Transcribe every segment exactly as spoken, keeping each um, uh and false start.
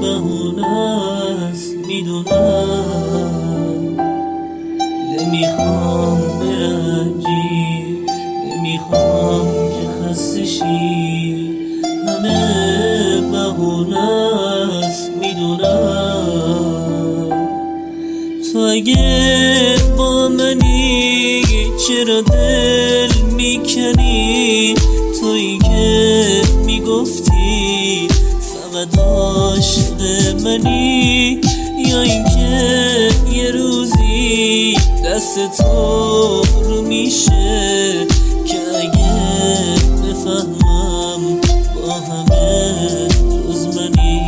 بهونه است میدونم، نمیخوام برنجی، نمیخوام که خسته شی، همه بهونه است میدونم. تو اگه با منی چرا دل میکنی؟ تویی که میگفتی فقط عاشق منی، یا اینکه یه روزی دست تو رو میشه که اگه بفهمم با همه جز منی.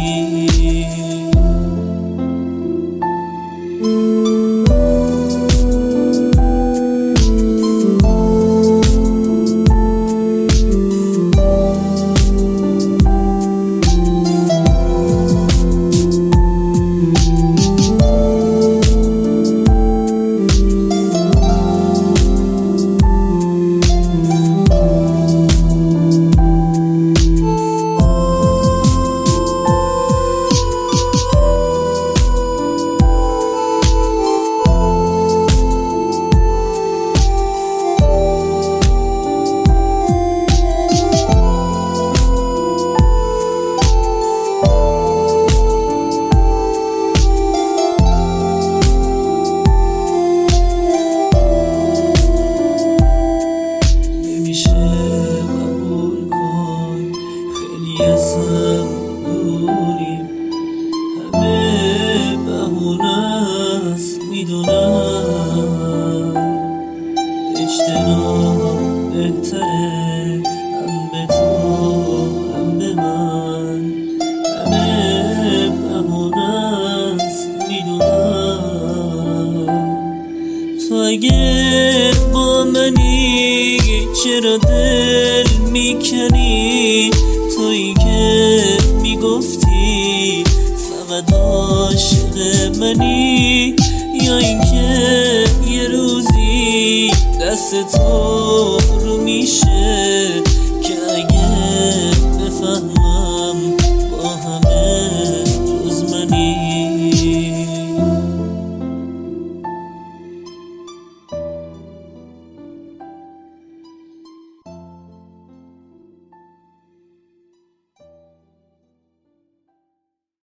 ازم دوریم، همه بهونه است میدونم، اجتناب بهتره هم به تو هم به من، همه بهونه است میدونم. تو اگه با منی چرا دل میکنی؟ تویی که میگفتی فقط عاشق منی، یا اینکه یه روزی دست تو رو میشه که اگه بفهمم